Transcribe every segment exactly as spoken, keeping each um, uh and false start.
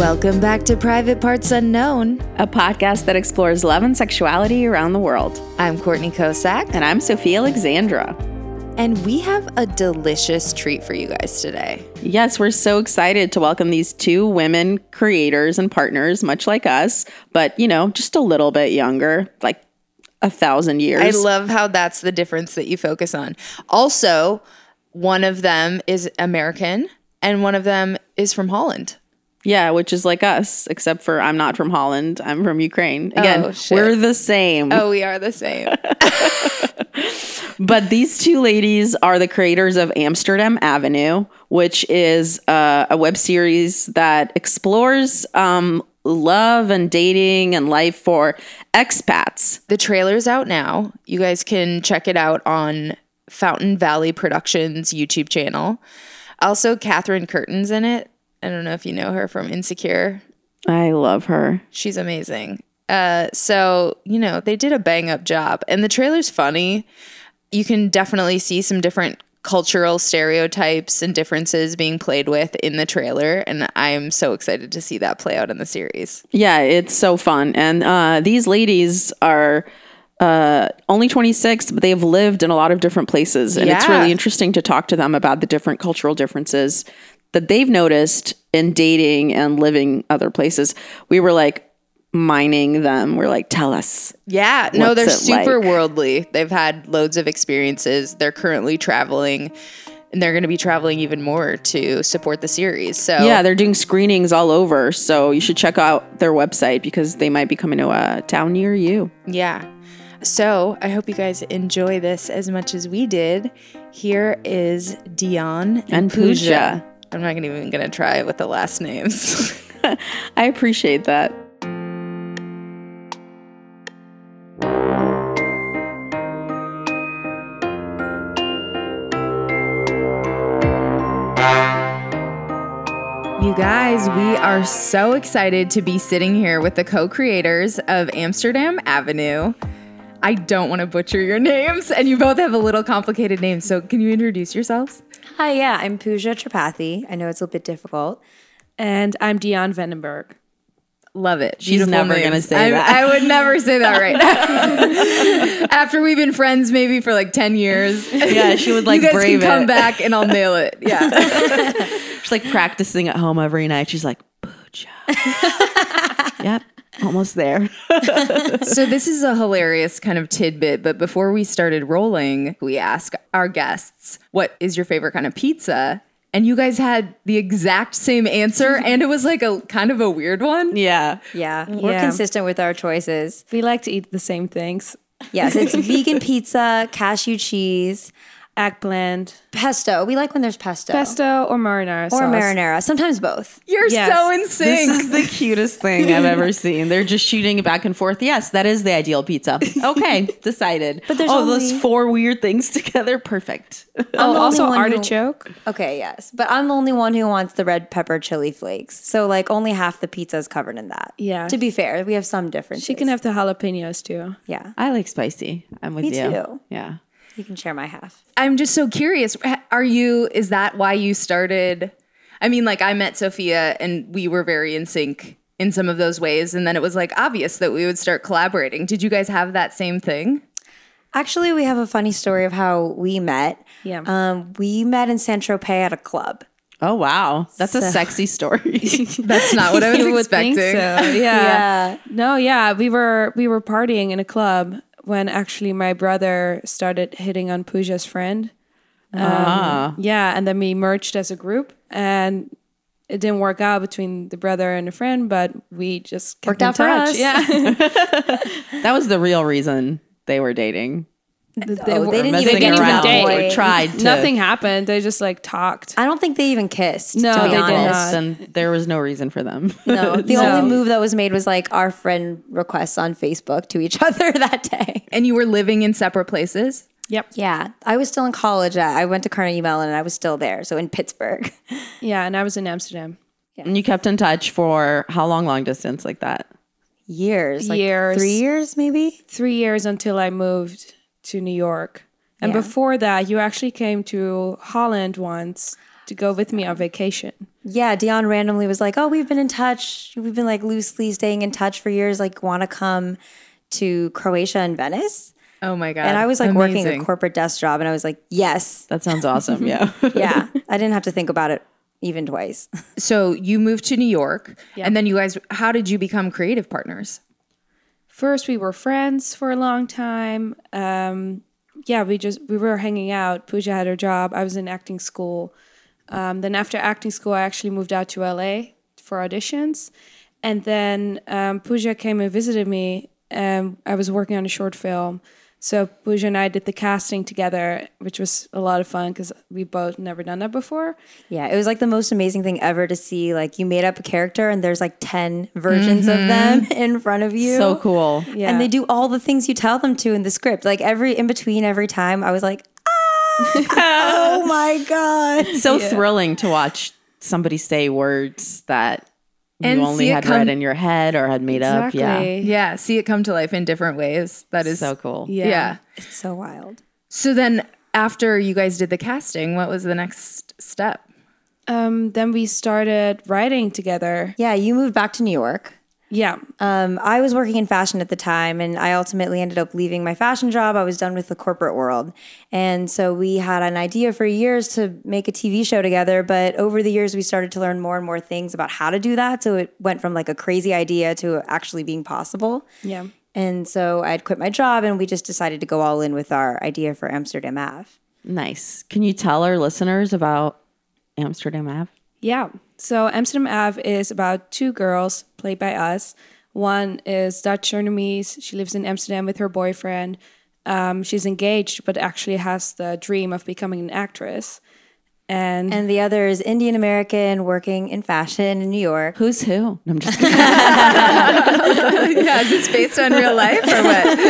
Welcome back to Private Parts Unknown, a podcast that explores love and sexuality around the world. I'm Courtney Kosak. And I'm Sophia Alexandra. And we have a delicious treat for you guys today. Yes, we're so excited to welcome these two women creators and partners, much like us, but, you know, just a little bit younger, like a thousand years. I love how that's the difference that you focus on. Also, one of them is American and one of them is from Holland. Yeah, which is like us, except for I'm not from Holland. I'm from Ukraine. Again, oh, shit. We're the same. Oh, we are the same. But these two ladies are the creators of Amsterdam Avenue, which is uh, a web series that explores um, love and dating and life for expats. The trailer's out now. You guys can check it out on Fountain Valley Productions YouTube channel. Also, Catherine Curtin's in it. I don't know if you know her from Insecure. I love her. She's amazing. Uh, so, you know, they did a bang up job. And the trailer's funny. You can definitely see some different cultural stereotypes and differences being played with in the trailer. And I'm so excited to see that play out in the series. Yeah, it's so fun. And uh, these ladies are uh, only twenty-six, but they've lived in a lot of different places. And yeah. it's really interesting to talk to them about the different cultural differences that they've noticed in dating and living other places. We were like mining them. We're like, tell us. Yeah, no, they're super like? worldly. They've had loads of experiences. They're currently traveling and they're going to be traveling even more to support the series. So yeah, they're doing screenings all over. So you should check out their website because they might be coming to a town near you. Yeah. So I hope you guys enjoy this as much as we did. Here is Dion and, and Pooja. Pooja. I'm not even going to try with the last names. I appreciate that. You guys, we are so excited to be sitting here with the co-creators of Amsterdam Avenue. I don't want to butcher your names, and you both have a little complicated names, so can you introduce yourselves? Hi, yeah, I'm Pooja Tripathi. I know it's a little bit difficult. And I'm Dion Vandenberg. Love it. She's Beautiful never names. going to say I, that. I would never say that right now. After we've been friends maybe for like ten years. Yeah, she would like you guys brave can come it. back and I'll nail it. Yeah. She's like practicing at home every night. She's like, Pooja. Yep. Almost there. So this is a hilarious kind of tidbit, but before we started rolling, we asked our guests, what is your favorite kind of pizza? And you guys had the exact same answer, and it was like a kind of a weird one. Yeah. Yeah, we're Yeah. consistent with our choices. We like to eat the same things. Yes, it's vegan pizza, cashew cheese, Eggplant, pesto. We like when there's pesto. pesto, or marinara Or sauce. marinara. Sometimes both. You're Yes. so in sync. This is the cutest thing I've ever seen. They're just shooting it back and forth. Yes, that is the ideal pizza. Okay, decided. But there's oh, only- those four weird things together. Perfect. I'm the Oh, only also one who- artichoke. Okay, yes. But I'm the only one who wants the red pepper chili flakes. So, like, only half the pizza is covered in that. Yeah. To be fair, we have some differences. She can have the jalapenos too. Yeah. I like spicy. I'm with Me you. too. Yeah. You can share my half. I'm just so curious. Are you, is that why you started? I mean, like I met Sophia and we were very in sync in some of those ways. And then it was like obvious that we would start collaborating. Did you guys have that same thing? Actually, we have a funny story of how we met. Yeah. Um, we met in Saint-Tropez at a club. Oh, wow. That's a So- sexy story. That's not what I was You would expecting. think so. Yeah. Yeah. No, yeah. We were we were partying in a club when actually my brother started hitting on Pooja's friend. Um, Ah. Yeah, and then we merged as a group, and it didn't work out between the brother and the friend, but we just kept Worked in out for touch. us. Yeah. That was the real reason they were dating. They, Oh, were- they didn't Messing even didn't even around date. or tried to. Nothing happened. They just like talked. I don't think they even kissed. No, to be they did honest. not. Then there was no reason for them. No, the No. only move that was made was like our friend requests on Facebook to each other that day. And you were living in separate places? Yep. Yeah, I was still in college. I went to Carnegie Mellon and I was still there. So in Pittsburgh. Yeah, and I was in Amsterdam. And you kept in touch for how long, long distance like that? Years. Like Years. Three years, maybe? Three years until I moved to New York. And Yeah. before that, you actually came to Holland once to go with me on vacation. Yeah, Dion randomly was like, "Oh, we've been in touch. We've been like loosely staying in touch for years. Like, want to come to Croatia and Venice?" Oh my God. And I was like working Amazing. a corporate desk job, and I was like, "Yes, That sounds awesome. Yeah. yeah." I didn't have to think about it even twice. So you moved to New York, and then you guys, how did you become creative partners? First, we were friends for a long time. Um, yeah, we just we were hanging out. Pooja had her job. I was in acting school. Um, then after acting school, I actually moved out to L A for auditions, and then um, Pooja came and visited me. And I was working on a short film. So Pooja and I did the casting together, which was a lot of fun because we both never done that before. Yeah, it was like the most amazing thing ever to see. Like, you made up a character, and there's like ten versions of them in front of you. So cool. Yeah. And they do all the things you tell them to in the script. Like, every in between every time, I was like, ah, oh my God. It's so thrilling to watch somebody say words that And you only see it had come- read in your head or had made Exactly. up. Yeah. Yeah, see it come to life in different ways. That is So cool. Yeah. yeah. It's so wild. So then after you guys did the casting, what was the next step? Um, then we started writing together. Yeah, you moved back to New York. Yeah. Um, I was working in fashion at the time, and I ultimately ended up leaving my fashion job. I was done with the corporate world. And so we had an idea for years to make a T V show together. But over the years, we started to learn more and more things about how to do that. So it went from like a crazy idea to actually being possible. Yeah. And so I had quit my job, and we just decided to go all in with our idea for Amsterdam Ave. Nice. Can you tell our listeners about Amsterdam Ave? Yeah. So Amsterdam Ave is about two girls played by us. One is Dutch Surinamese. She lives in Amsterdam with her boyfriend. Um, she's engaged, but actually has the dream of becoming an actress. And, And the other is Indian American working in fashion in New York. Who's who? No, I'm just kidding. Yeah, is this based on real life or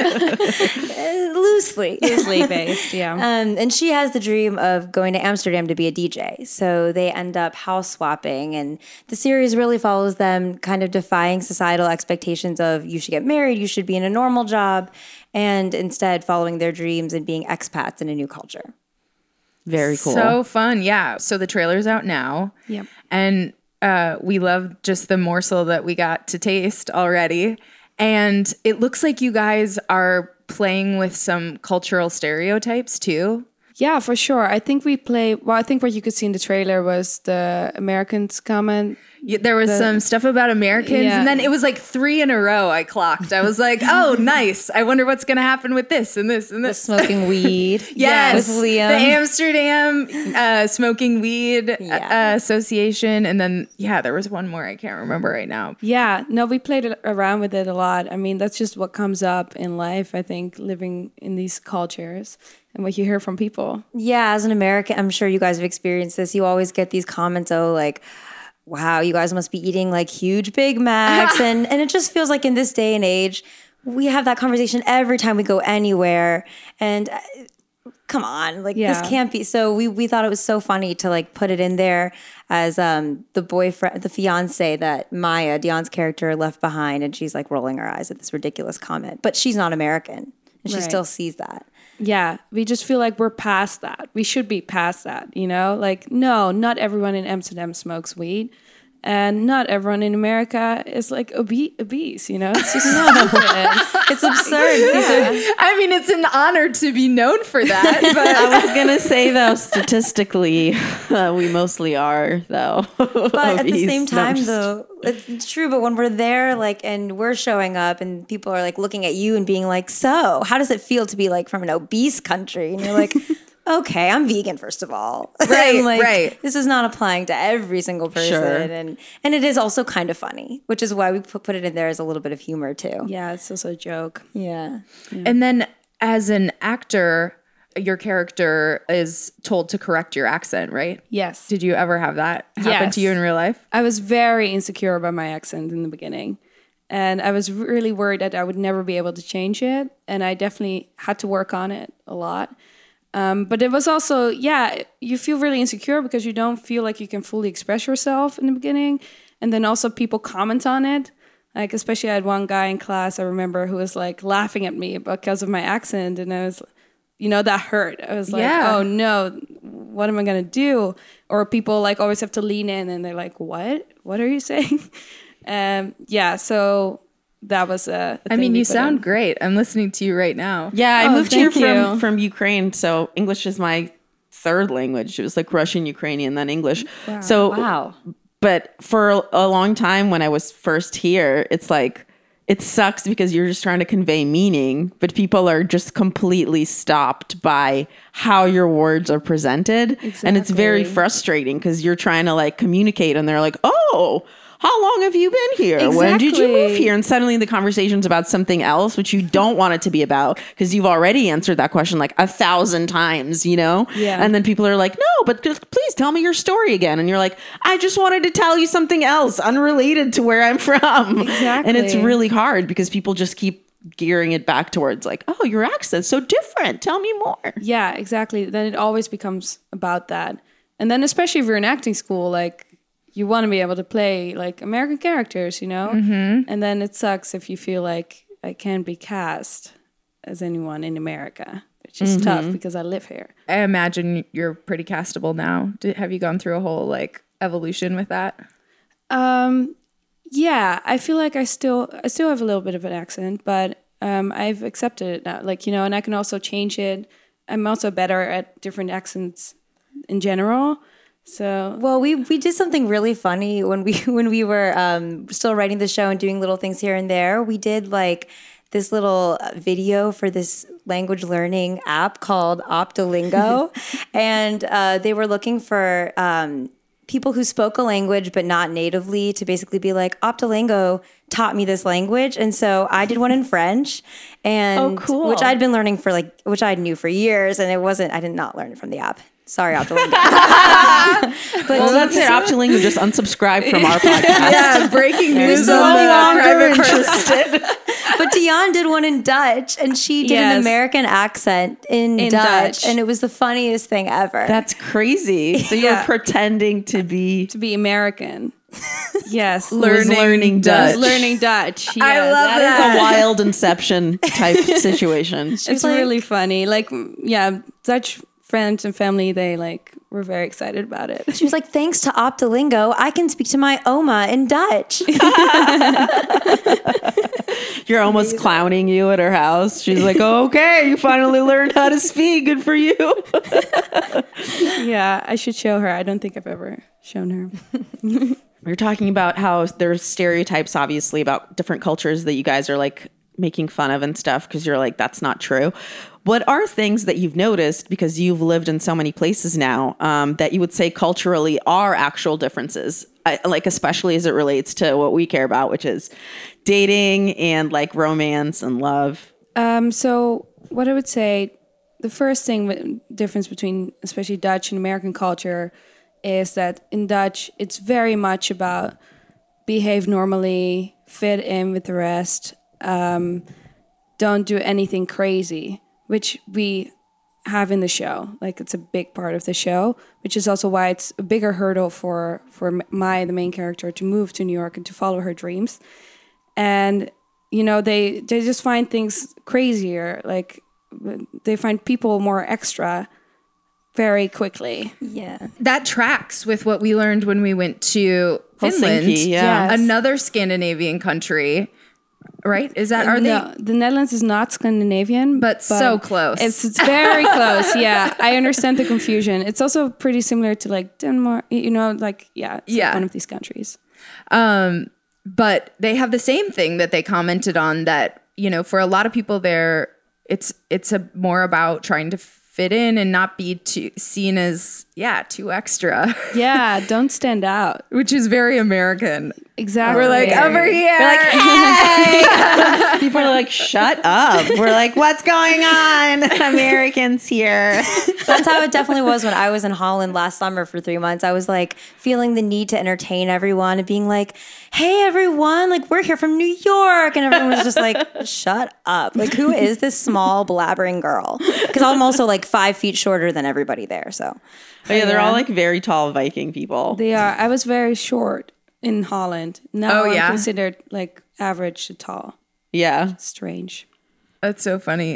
what? Uh, loosely. loosely based, yeah. Um, and she has the dream of going to Amsterdam to be a D J. So they end up house swapping. And the series really follows them kind of defying societal expectations of you should get married, you should be in a normal job, and instead following their dreams and being expats in a new culture. Very cool. So fun. Yeah. So the trailer's out now. Yep. And uh, we love just the morsel that we got to taste already. And it looks like you guys are playing with some cultural stereotypes too. Yeah, for sure. I think we play, well, I think what you could see in the trailer was the Americans comment. Yeah, there was some stuff about Americans, Yeah. and then it was like three in a row I clocked. I was like, oh, nice. I wonder what's going to happen with this and this and this. Smoking weed. Yes, With Liam. the Amsterdam uh, Smoking Weed Yeah. uh, Association. And then, yeah, there was one more I can't remember right now. Yeah, no, we played it- around with it a lot. I mean, that's just what comes up in life, I think, living in these cultures and what you hear from people. Yeah, as an American, I'm sure you guys have experienced this. You always get these comments, oh, like, wow, you guys must be eating like huge Big Macs. and, and it just feels like in this day and age, we have that conversation every time we go anywhere. And uh, come on, like Yeah. this can't be. So we, we thought it was so funny to like put it in there as um, the boyfriend, the fiance that Maya, Dion's character, left behind. And she's like rolling her eyes at this ridiculous comment. But she's not American. And she Right. still sees that. Yeah, we just feel like we're past that. We should be past that, you know? Like, no, not everyone in Amsterdam smokes weed. And not everyone in America is like obe- obese, you know? It's just stupid. It's absurd. These are- I mean, it's an honor to be known for that, but I was going to say, though, statistically, uh, we mostly are, though. But at the obese. same No, I'm time, just- though, it's true. But when we're there, like, and we're showing up, and people are like looking at you and being like, "So, how does it feel to be like from an obese country?" And you're like, "Okay, I'm vegan, first of all." Right, And, like, right. This is not applying to every single person, Sure. and and it is also kind of funny, which is why we put put it in there as a little bit of humor too. Yeah, it's also a joke. Yeah. And then as an actor, your character is told to correct your accent, right? Yes. Did you ever have that happen Yes. to you in real life? I was very insecure about my accent in the beginning. And I was really worried that I would never be able to change it. And I definitely had to work on it a lot. Um, but it was also, yeah, you feel really insecure because you don't feel like you can fully express yourself in the beginning. And then also people comment on it. Like, especially I had one guy in class, I remember, who was like laughing at me because of my accent. And I was, you know, that hurt. I was like, Yeah. oh no, what am I gonna do? Or people like always have to lean in and they're like, what? What are you saying? um, yeah, so that was a. a I mean, thing we you put sound in. great. I'm listening to you right now. Yeah, I Oh, moved here thank from, you. from Ukraine, so English is my third language. It was like Russian, Ukrainian, then English. Wow. So, Wow. but for a long time when I was first here, it's like, it sucks because you're just trying to convey meaning, but people are just completely stopped by how your words are presented. And it's very Exactly. frustrating because you're trying to like communicate and they're like, oh, how long have you been here? When did you move Exactly. here? And suddenly the conversation's about something else, which you don't want it to be about because you've already answered that question like a thousand times, you know? Yeah. And then people are like, no, but just please tell me your story again. And you're like, I just wanted to tell you something else unrelated to where I'm from. Exactly. And it's really hard because people just keep gearing it back towards like, oh, your accent's so different. Tell me more. Yeah, exactly. Then it always becomes about that. And then especially if you're in acting school, like you want to be able to play like American characters, you know? Mm-hmm. And then it sucks if you feel like I can't be cast as anyone in America, which is tough because I live here. I imagine you're pretty castable now. Did, have you gone through a whole like evolution with that? Um, yeah, I feel like I still I still have a little bit of an accent, but um, I've accepted it now. Like, you know, and I can also change it. I'm also better at different accents in general. So Well, we we did something really funny when we when we were um, still writing the show and doing little things here and there. We did like this little video for this language learning app called Optolingo, and uh, they were looking for um, people who spoke a language but not natively to basically be like, Optolingo taught me this language. And so I did one in French, and Oh, cool. which I'd been learning for like which I knew for years, and it wasn't I did not learn it from the app. Sorry, Optolingo. But Well, that's it. Optolingo just unsubscribed from our podcast. Yeah, breaking news no on the longer private person. interested. But Dion did one in Dutch, and she did an Yes. American accent in, In Dutch, Dutch. and it was the funniest thing ever. That's crazy. So you're Yeah. pretending to be to be American. Yes. learning, learning Dutch. Dutch. Learning Dutch. Yes. I love That that. is a wild Inception type situation. It's like- really funny. Like, yeah, Dutch friends and family, they like were very excited about it. She was like, thanks to Optolingo, I can speak to my Oma in Dutch. You're almost clowning you at her house. She's like, oh, okay, you finally learned how to speak. Good for you. Yeah, I should show her. I don't think I've ever shown her. We're talking about how there's stereotypes, obviously, about different cultures that you guys are like making fun of and stuff because you're like, that's not true. What are things that you've noticed because you've lived in so many places now um, that you would say culturally are actual differences? I, like, especially as it relates to what we care about, which is dating and like romance and love. Um, so what I would say, the first thing with difference between especially Dutch and American culture is that in Dutch, it's very much about behave normally, fit in with the rest, um, don't do anything crazy, which we have in the show. Like, it's a big part of the show, which is also why it's a bigger hurdle for for Mai, the main character, to move to New York and to follow her dreams. And you know, they they just find things crazier. Like, they find people more extra very quickly. Yeah. That tracks with what we learned when we went to Finland. Helsinki, yeah. Yes. Another Scandinavian country, right? Is that, are they? No, the Netherlands is not Scandinavian, But so close. It's it's very close. Yeah, I understand the confusion. It's also pretty similar to like Denmark. You know, like yeah, it's like Yeah. one of these countries. Um, but they have the same thing that they commented on that, you know, for a lot of people there, it's it's a more about trying to fit in and not be too seen as, yeah, too extra, Yeah, don't stand out. which is very American. Exactly. We're like, over here. We're like, hey! People are like, shut up. We're like, what's going on? Americans here. That's how it definitely was when I was in Holland last summer for three months. I was like feeling the need to entertain everyone and being like, hey, everyone, like, we're here from New York. And everyone was just like, shut up. Like, who is this small blabbering girl? Because I'm also like five feet shorter than everybody there. So Oh, yeah, they're all like very tall Viking people. They are. I was very short in Holland. Now Oh, I'm yeah? considered like average to tall. Yeah. Strange. That's so funny.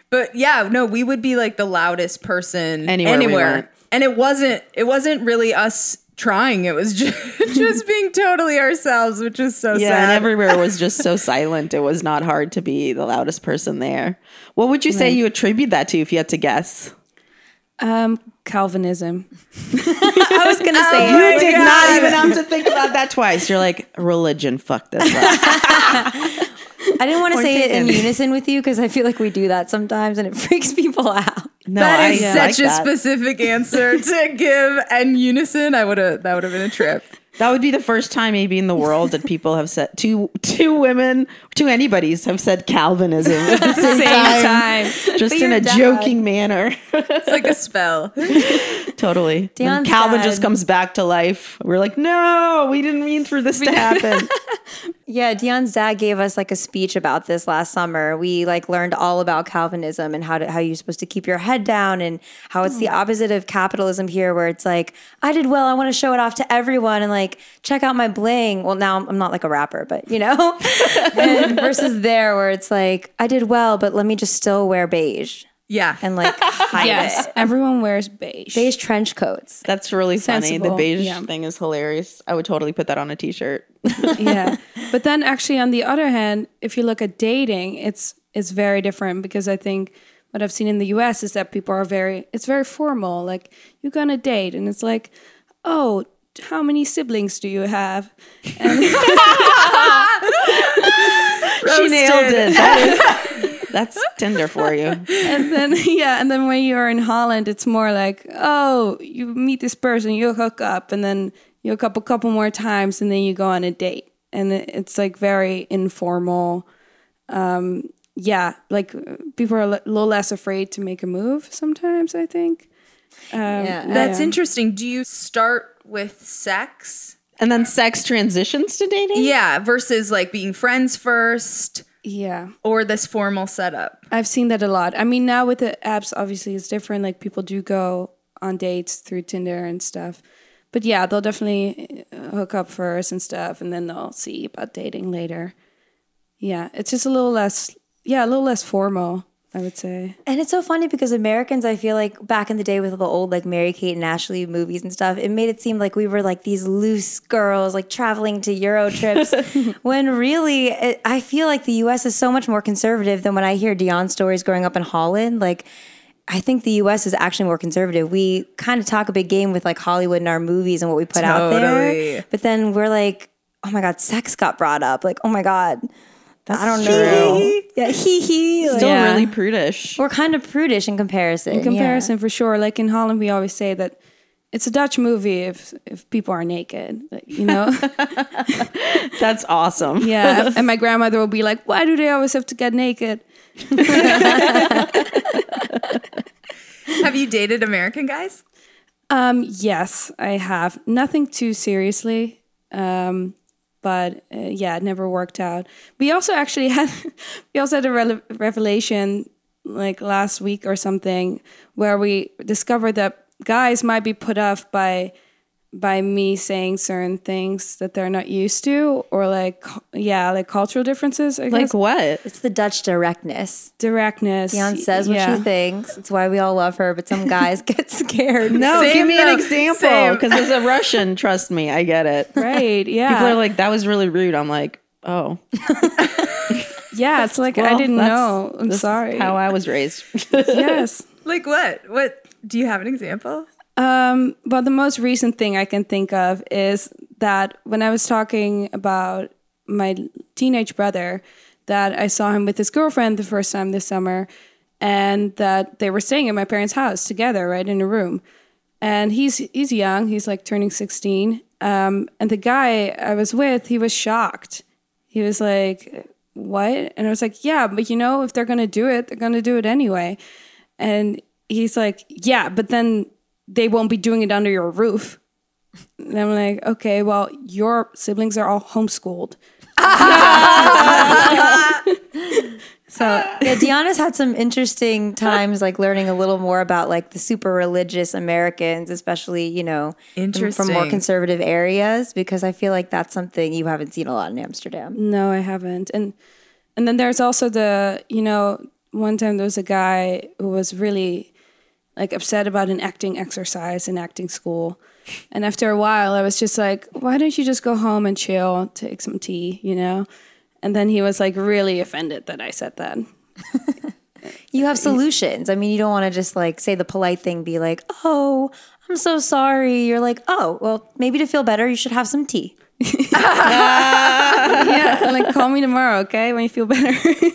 But yeah, no, we would be like the loudest person Anywhere we anywhere. went. And it wasn't it wasn't really us trying. It was just, just being totally ourselves, which is so Yeah, sad. and everywhere was just so silent. It was not hard to be the loudest person there. What would you say you attribute that to if you had to guess? Um, Calvinism. I was gonna say Oh it. You did God. not even have to think about that twice. You're like, religion, fuck this up. I didn't want to Point say it in taken. unison with you because I feel like we do that sometimes and it freaks people out. No, That is I such like a that. specific answer to give and unison. I would have that would have been a trip. That would be the first time maybe in the world that people have said two two women, two anybody's have said Calvinism at the same, Same time, time. just But in your a dad- joking manner. It's like a spell. Totally. When Dion's Calvin dad- just comes back to life. We're like, no, we didn't mean for this to happen. Yeah, Dion's dad gave us like a speech about this last summer. We like learned all about Calvinism and how to, how you're supposed to keep your head down and how it's the opposite of capitalism here, where it's like, I did well, I want to show it off to everyone and like check out my bling. Well, now I'm not like a rapper, but you know, and versus there where it's like, I did well, but let me just still wear beige Yeah. and like hide Yes, it. everyone wears beige. Beige trench coats. That's really funny. The Sensible, beige yeah. thing is hilarious. I would totally put that on a t-shirt. Yeah, but then actually on the other hand, if you look at dating, it's it's very different because I think what I've seen in the U S is that people are very it's very formal. Like you're gonna date, and it's like, oh, how many siblings do you have? And She nailed it. That is, that's Tinder for you. and then yeah, and then when you're in Holland, it's more like, oh, you meet this person, you hook up, and then you hook up a couple more times, and then you go on a date, and it- it's like very informal. Um, yeah, like uh, people are a li- little less afraid to make a move sometimes, I think. Um, Yeah. That's yeah. interesting. Do you start with sex? And then sex transitions to dating? Yeah, versus like being friends first Yeah. or this formal setup. I've seen that a lot. I mean, now with the apps, obviously it's different. Like people do go on dates through Tinder and stuff. But yeah, they'll definitely uh, hook up first and stuff, and then they'll see about dating later. Yeah, it's just a little less, yeah, a little less formal, I would say. And it's so funny because Americans, I feel like back in the day with the old like Mary-Kate and Ashley movies and stuff, it made it seem like we were like these loose girls like traveling to Euro trips when really it, I feel like the U S is so much more conservative than when I hear Dion's stories growing up in Holland. Like I think the U S is actually more conservative. We kind of talk a big game with like Hollywood and our movies and what we put out Totally. there. But then we're like, oh my God, sex got brought up. Like, oh my God. I don't true. know. Yeah, hee hee. Like, Still Yeah. really prudish. we're kind of prudish in comparison. In comparison, for sure. Like in Holland, we always say that it's a Dutch movie if if people are naked, like, you know? That's awesome. Yeah. And my grandmother will be like, why do they always have to get naked? Have you dated American guys? Um, yes, I have. Nothing too seriously. Um, but uh, yeah, it never worked out. We also actually had, we also had a rele- revelation like last week or something where we discovered that guys might be put off by by me saying certain things that they're not used to, or like cu- yeah, like cultural differences. I Like guess. what? It's the Dutch directness. Directness. Dion says what yeah. she thinks. It's why we all love her, but some guys get scared. No, Same give me an though. example. Same. Because as a Russian, trust me, I get it. Right. Yeah. People are like, that was really rude. I'm like, oh. yeah. It's like I Well, didn't that's- know. I'm this is sorry. how I was raised. yes. Like what? What do you have an example? Um, well, the most recent thing I can think of is that when I was talking about my teenage brother, that I saw him with his girlfriend the first time this summer, and that they were staying at my parents' house together, right in a room. And he's he's young; he's like turning sixteen. Um, and the guy I was with, he was shocked. He was like, "What?" And I was like, "Yeah, but you know, if they're gonna do it, they're gonna do it anyway." And he's like, "Yeah, but then they won't be doing it under your roof." And I'm like, okay, well, your siblings are all homeschooled. so Yeah, Deanna's had some interesting times, like learning a little more about like the super religious Americans, especially, you know, from more Interesting. conservative areas, because I feel like that's something you haven't seen a lot in Amsterdam. no, I haven't. And and then there's also the, you know, one time there was a guy who was really like upset about an acting exercise in acting school. And after a while, I was just like, why don't you just go home and chill, take some tea, you know? And then he was like really offended that I said that. You have solutions. I mean, you don't want to just like say the polite thing, be like, oh, I'm so sorry. You're like, oh, well, maybe to feel better, you should have some tea. Yeah, like call me tomorrow, okay, when you feel better.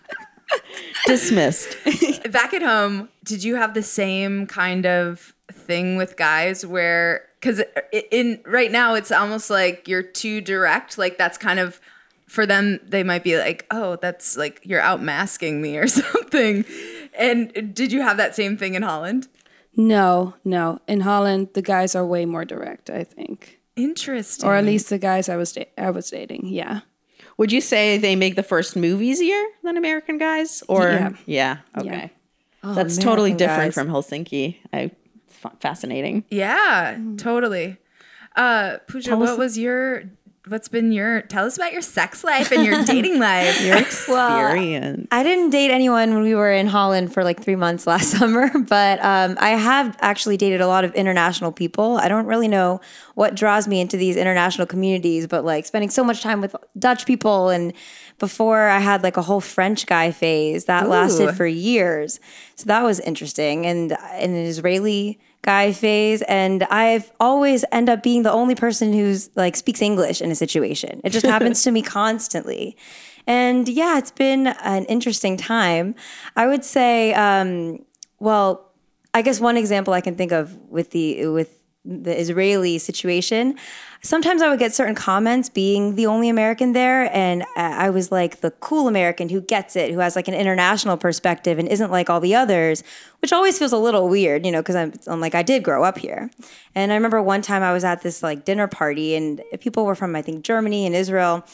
Dismissed. Back at home, did you have the same kind of thing with guys where, because in right now it's almost like you're too direct, like that's kind of, for them, they might be like, oh, that's like you're out masking me or something. And did you have that same thing in Holland? No, no. In Holland, the guys are way more direct, I think. Interesting. Or at least the guys I was da- I was dating, yeah. Would you say they make the first move easier than American guys? Or Yeah. yeah, okay. Yeah. Oh, That's totally American different guys. from Helsinki. I it's fa- fascinating. Yeah, totally. Uh, Pooja, Tell what us- was your, what's been your, tell us about your sex life and your dating life. Your experience. I didn't date anyone when we were in Holland for like three months last summer, but um, I have actually dated a lot of international people. I don't really know what draws me into these international communities, but like spending so much time with Dutch people, and before I had like a whole French guy phase that Ooh. lasted for years. So that was interesting. And an Israeli guy phase, and I've always end up being the only person who's like speaks English in a situation. It just happens to me constantly. And yeah, it's been an interesting time. I would say, um, well, I guess one example I can think of with the with the Israeli situation, sometimes I would get certain comments being the only American there, and I was like the cool American who gets it, who has like an international perspective and isn't like all the others, which always feels a little weird, you know, because I'm, I'm like, I did grow up here. And I remember one time I was at this like dinner party, and people were from, I think, Germany and Israel,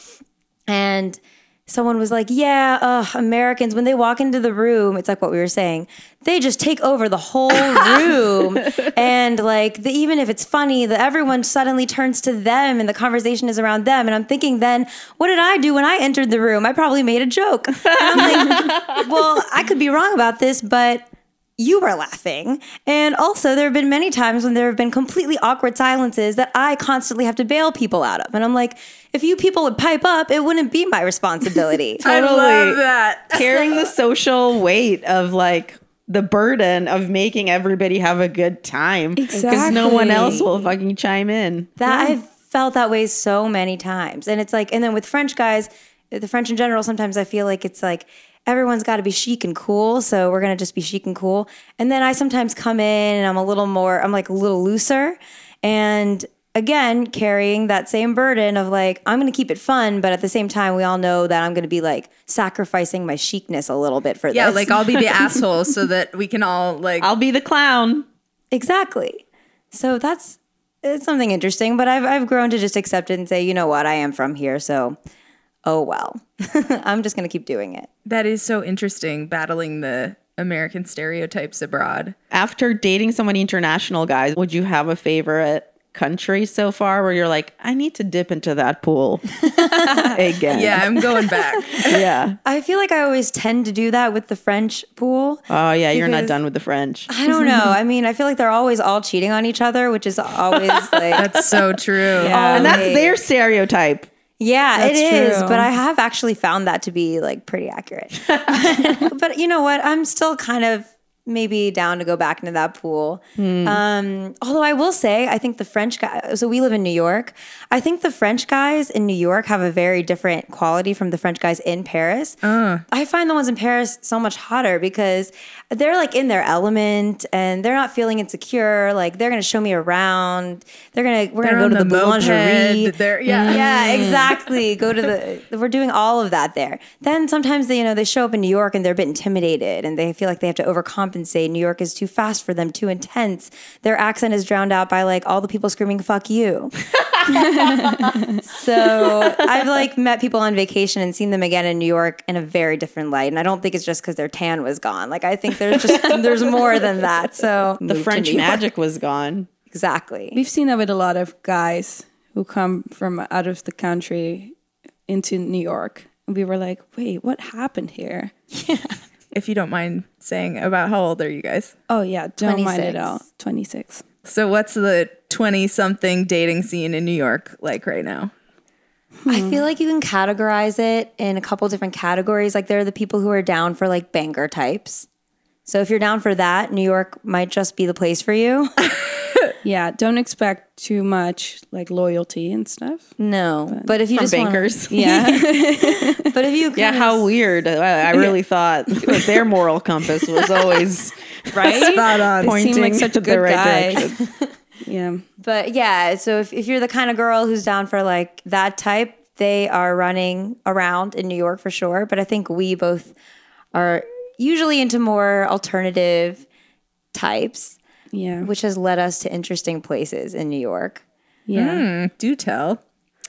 and someone was like, yeah, uh, Americans, when they walk into the room, it's like what we were saying, they just take over the whole room. And like, the, even if it's funny, that everyone suddenly turns to them and the conversation is around them. And I'm thinking then, what did I do when I entered the room? I probably made a joke. And I'm like, well, I could be wrong about this, but you were laughing. And also, there have been many times when there have been completely awkward silences that I constantly have to bail people out of. And I'm like, if you people would pipe up, it wouldn't be my responsibility. I Totally. love that. Carrying the social weight of like the burden of making everybody have a good time. Because no one Exactly. else will fucking chime in. That I've felt that way so many times. And it's like, and then with French guys, the French in general, sometimes I feel like it's like, everyone's got to be chic and cool, so we're going to just be chic and cool. And then I sometimes come in and I'm a little more, I'm like a little looser. And again, carrying that same burden of like, I'm going to keep it fun, but at the same time, we all know that I'm going to be like sacrificing my chicness a little bit for Yeah, this. like I'll be the asshole so that we can all like, I'll be the clown. Exactly. So that's, it's something interesting, but I've, I've grown to just accept it and say, you know what, I am from here, so oh well. I'm just going to keep doing it. that is so interesting, battling the American stereotypes abroad. After dating so many international guys, would you have a favorite country so far where you're like, I need to dip into that pool again? Yeah, I'm going back. Yeah. I feel like I always tend to do that with the French pool. Oh, yeah. You're not Because- done with the French. I don't know. I mean, I feel like they're always all cheating on each other, which is always like, That's so true. Yeah. And that's Always. their stereotype. yeah, That's it is. true. But I have actually found that to be like pretty accurate. But you know what? I'm still kind of maybe down to go back into that pool. Um, although I will say, I think the French guys, so we live in New York. I think the French guys in New York have a very different quality from the French guys in Paris. I find the ones in Paris so much hotter because they're like in their element and they're not feeling insecure. Like they're going to show me around. They're going to, we're going They're to go on to the, moped. boulangerie. They're, yeah. Yeah, exactly. Go to the, we're doing all of that there. Then sometimes they, you know, they show up in New York and they're a bit intimidated and they feel like they have to overcompensate. New York is too fast for them, too intense. Their accent is drowned out by like all the people screaming, fuck you. So I've like met people on vacation and seen them again in New York in a very different light. And I don't think it's just because their tan was gone. Like I think there's just, there's more than that. So The French magic was gone. Exactly. We've seen that with a lot of guys who come from out of the country into New York. And we were like, wait, what happened here? if you don't mind saying, about how old are you guys? Oh yeah, don't mind twenty-six. it all. twenty-six. So what's the twenty-something dating scene in New York like right now? I feel like you can categorize it in a couple different categories. Like there are the people who are down for like banger types. So if you're down for that, New York might just be the place for you. Yeah, don't expect too much like loyalty and stuff. No, but if you From just wanna- bankers. Yeah. but if you Yeah, kinda how weird. I, I really thought that their moral compass was always Right? Spot on. They seem pointing like such the good right guys. direction. Yeah. But yeah, so if, if you're the kind of girl who's down for like that type, they are running around in New York for sure. But I think we both are usually into more alternative types, Yeah. which has led us to interesting places in New York. Yeah. Mm, do tell.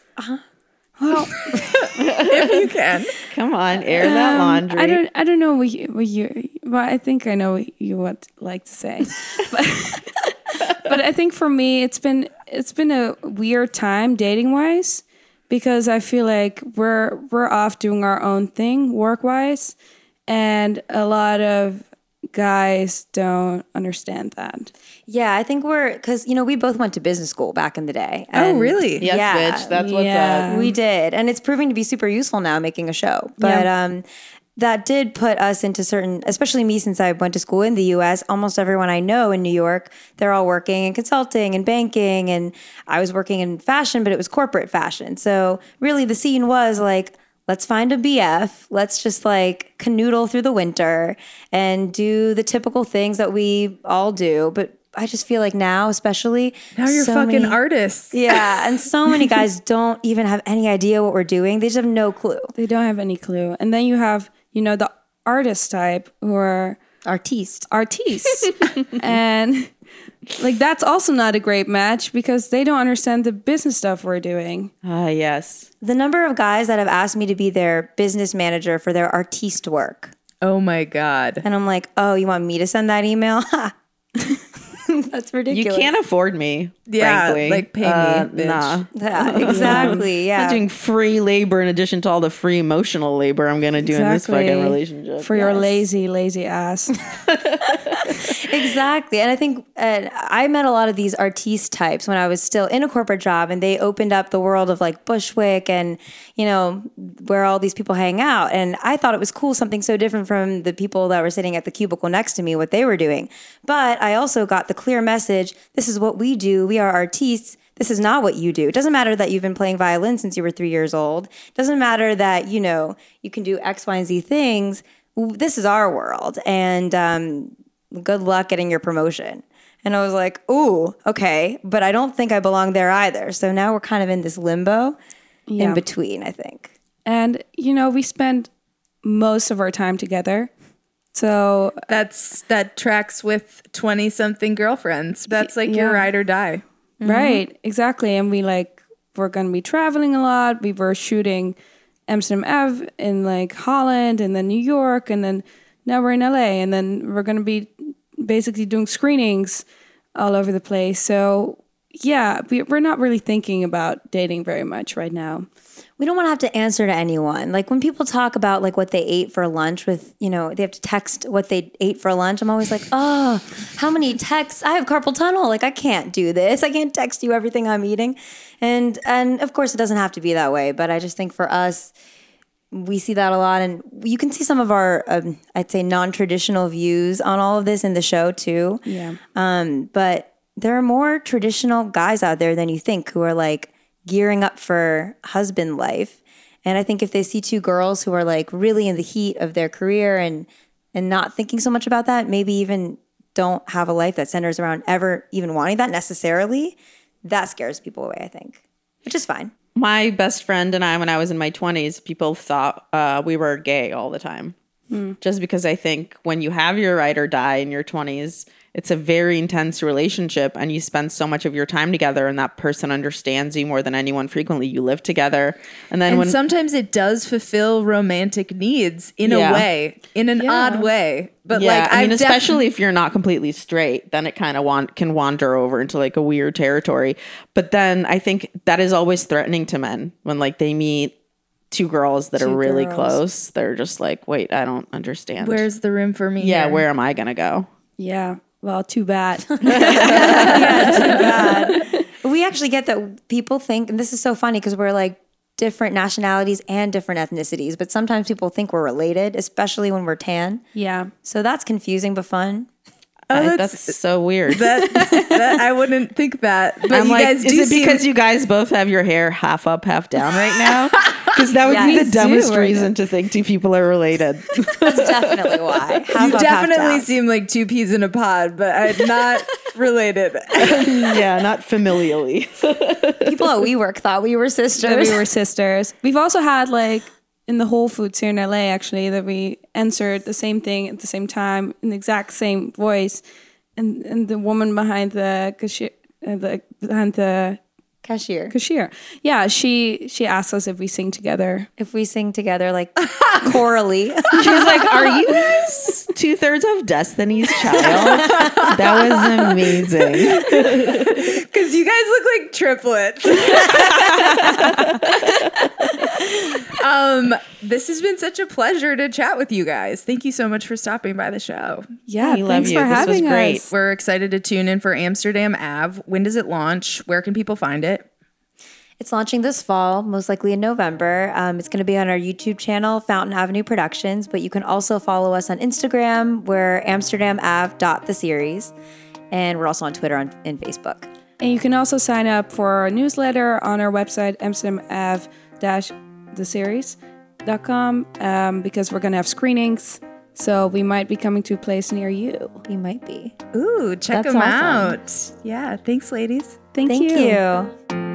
Well, If you can. Come on, air that laundry. I don't. I don't know what you. What you well, I think I know what you would like to say, but but I think for me, it's been it's been a weird time dating wise, because I feel like we're we're off doing our own thing work wise, and a lot of guys don't understand that. Yeah, I think we're because you know we both went to business school back in the day. Oh, and- really? Yes, Yeah. bitch. That's what's Yeah. up. We did, and it's proving to be super useful now making a show. But Yeah. um, that did put us into certain, especially me since I went to school in the U S. Almost everyone I know in New York, they're all working in consulting and banking, and I was working in fashion, but it was corporate fashion. So really, the scene was like, let's find a B F. Let's just like canoodle through the winter and do the typical things that we all do. But I just feel like now, especially Now you're so fucking many- artists. Yeah, and so many guys don't even have any idea what we're doing. They just have no clue. They don't have any clue, and then you have you know the artist type who are Artiste. artistes, and like that's also not a great match because they don't understand the business stuff we're doing. Ah, yes. The number of guys that have asked me to be their business manager for their artiste work. Oh my God. And I'm like, oh, you want me to send that email? That's You ridiculous. can't afford me. Yeah, frankly. like, pay me, Uh, bitch. Nah. Yeah, exactly. I'm Yeah. not doing free labor in addition to all the free emotional labor I'm going to do in this fucking relationship. for your Yes. lazy, lazy ass. Exactly. And I think uh, I met a lot of these artiste types when I was still in a corporate job, and they opened up the world of like Bushwick and, you know, where all these people hang out. And I thought it was cool, something so different from the people that were sitting at the cubicle next to me, what they were doing. But I also got the clear message, this is what we do. We are artistes. This is not what you do. It doesn't matter that you've been playing violin since you were three years old. It doesn't matter that, you know, you can do X, Y, and Z things. This is our world. And um, good luck getting your promotion. And I was like, ooh, okay. But I don't think I belong there either. So now we're kind of in this limbo Yeah. in between, I think. And you know, we spend most of our time together. So That's that tracks with twenty something girlfriends. That's like your Yeah. ride or die. right, exactly. And we like we're gonna be traveling a lot. We were shooting Amsterdam Ave in like Holland and then New York, and then now we're in L A, and then we're gonna be basically doing screenings all over the place. So yeah, we, we're not really thinking about dating very much right now. We don't want to have to answer to anyone. Like when people talk about like what they ate for lunch with, you know, they have to text what they ate for lunch. I'm always like, oh, how many texts? I have carpal tunnel. Like I can't do this. I can't text you everything I'm eating. And and of course it doesn't have to be that way. But I just think for us, we see that a lot. And you can see some of our, um, I'd say, non-traditional views on all of this in the show too. Yeah. Um, but there are more traditional guys out there than you think who are like gearing up for husband life. And I think if they see two girls who are like really in the heat of their career and and not thinking so much about that, maybe even don't have a life that centers around ever even wanting that necessarily, that scares people away, I think, which is fine. My best friend and I, when I was in my twenties, people thought uh, we were gay all the time. Just because I think when you have your ride or die in your twenties, it's a very intense relationship and you spend so much of your time together and that person understands you more than anyone. Frequently you live together. And then And when sometimes it does fulfill romantic needs in Yeah. a way, in an Yeah. odd way. But yeah, like, I mean, I've def- especially if you're not completely straight, then it kind of wan- can wander over into like a weird territory. But then I think that is always threatening to men when like they meet two girls that Two are really girls. close. They're just like, wait, I don't understand. Where's the room for me? yeah, here? where am I gonna go? Yeah. Well, too bad. We actually get that people think, and this is so funny because we're like different nationalities and different ethnicities, but sometimes people think we're related, especially when we're tan. Yeah. So that's confusing but fun. Oh, I- that's, that's, so weird. that, that I wouldn't think that. But I'm you like, guys is do it seem- because you guys both have your hair half up, half down right now? Because that would Yeah, be we the dumbest do right reason to think two people are related. That's definitely why. Half you up, half definitely down. seem like two peas in a pod, but I'm not related. Yeah, not familially. People at WeWork thought we were That sisters. we were sisters. We've also had like in the Whole Foods here in L A actually that we answered the same thing at the same time in the exact same voice, and and the woman behind the cashier, uh, the behind the Cashier. cashier, yeah, she she asked us if we sing together. If we sing together like chorally. She was like, are you guys two thirds of Destiny's Child? That was amazing. Because you guys look like triplets. um, this has been such a pleasure to chat with you guys. Thank you so much for stopping by the show. Yeah, We love thanks you. for This was having great. us. We're excited to tune in for Amsterdam Ave. When does it launch? Where can people find it? It's launching this fall, most likely in November. Um, it's going to be on our YouTube channel, Fountain Avenue Productions, but you can also follow us on Instagram. We're amsterdam ave dot the series, and we're also on Twitter and, and Facebook. And you can also sign up for our newsletter on our website, amsterdam ave dash the series dot com, um, because we're going to have screenings. So we might be coming to a place near you. We might be. Ooh, check That's them awesome. out. Yeah, thanks, ladies. Thank, Thank you. you.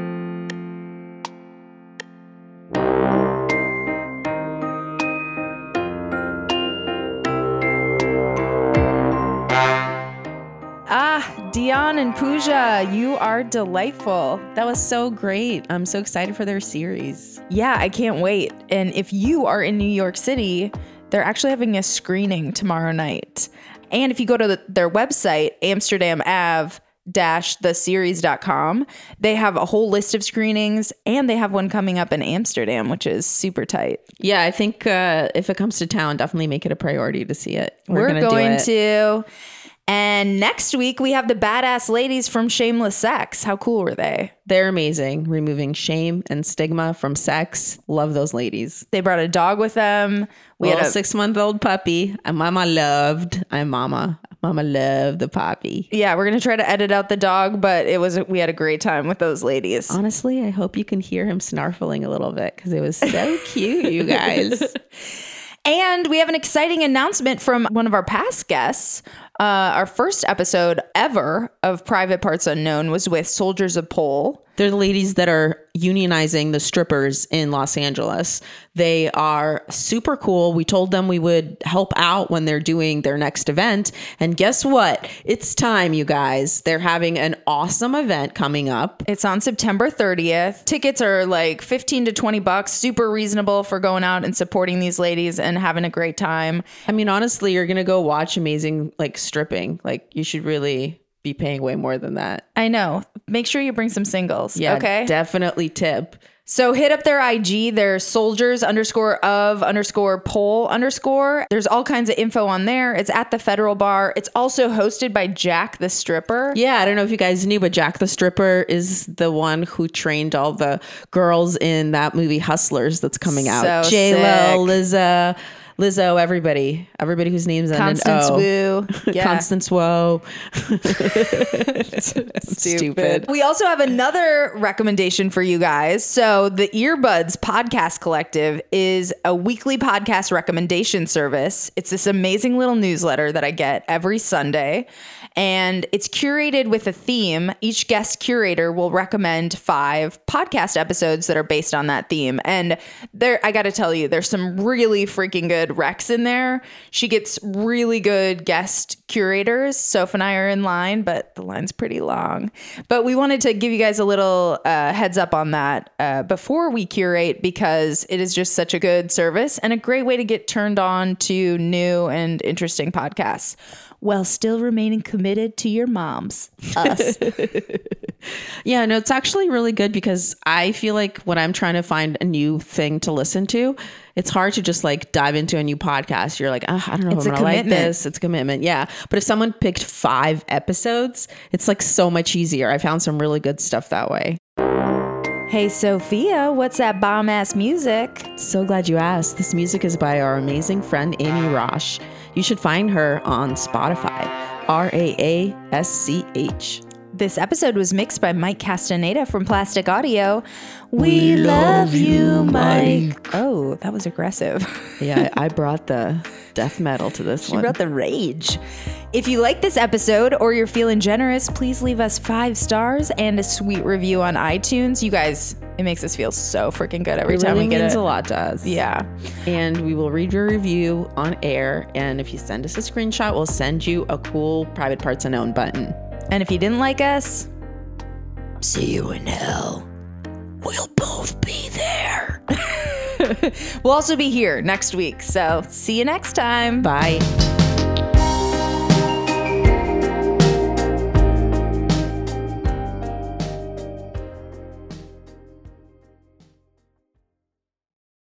Ah, Dion and Pooja, you are delightful. That was so great. I'm so excited for their series. Yeah, I can't wait. And if you are in New York City, they're actually having a screening tomorrow night. And if you go to the, their website, amsterdam ave dash the series dot com, they have a whole list of screenings, and they have one coming up in Amsterdam, which is super tight. Yeah, I think uh, if it comes to town, definitely make it a priority to see it. We're, gonna do going it. to. And next week, we have the badass ladies from Shameless Sex. How cool were they? They're amazing. Removing shame and stigma from sex. Love those ladies. They brought a dog with them. We We had had a a six month old puppy. And Mama loved. I'm Mama. Mama loved the puppy. Yeah, we're gonna try to edit out the dog, but it was we had a great time with those ladies. Honestly, I hope you can hear him snarfling a little bit because it was so cute, you guys. And we have an exciting announcement from one of our past guests. Uh, our first episode ever of Private Parts Unknown was with Soldiers of Pole. They're the ladies that are unionizing the strippers in Los Angeles. They are super cool. We told them we would help out when they're doing their next event. And guess what? It's time, you guys. They're having an awesome event coming up. It's on September thirtieth. Tickets are like fifteen to twenty bucks, super reasonable for going out and supporting these ladies and having a great time. I mean, honestly, you're going to go watch amazing like stripping. Like you should really be paying way more than that. I know. Make sure you bring some singles. Yeah, okay. definitely tip. So hit up their I G. They're soldiers underscore of underscore pole underscore. There's all kinds of info on there. It's at the Federal Bar. It's also hosted by Jack the Stripper. Yeah, I don't know if you guys knew, but Jack the Stripper is the one who trained all the girls in that movie Hustlers that's coming out. So J-Lo, sick. Lizzo, Lizzo, everybody. Everybody whose name's in Constance an O. Wu. Yeah. Constance Wu. Stupid. We also have another recommendation for you guys. So the Earbuds Podcast Collective is a weekly podcast recommendation service. It's this amazing little newsletter that I get every Sunday, and it's curated with a theme. Each guest curator will recommend five podcast episodes that are based on that theme. And there, I got to tell you, there's some really freaking good Yeah, no, it's actually really good because I feel like when I'm trying to find a new thing to listen to, it's hard to just like dive into a new podcast. You're like, oh, I don't know It's if a I'm gonna like commitment. this. It's a commitment. Yeah. But if someone picked five episodes, it's like so much easier. I found some really good stuff that way. Hey, Sophia, what's that bomb ass music? So glad you asked. This music is by our amazing friend, Amy Rosh. You should find her on Spotify, R A A S C H. This episode was mixed by Mike Castaneda from Plastic Audio. We, love you, Mike. Oh, that was aggressive. Yeah, I brought the death metal to this She one. brought the rage. If you like this episode or you're feeling generous, please leave us five stars and a sweet review on iTunes. You guys, it makes us feel so freaking good every It time really we get means it. a lot to us. Yeah. And we will read your review on air. And if you send us a screenshot, we'll send you a cool private parts unknown button. And if you didn't like us, see you in hell. We'll both be there. We'll also be here next week. So see you next time. Bye.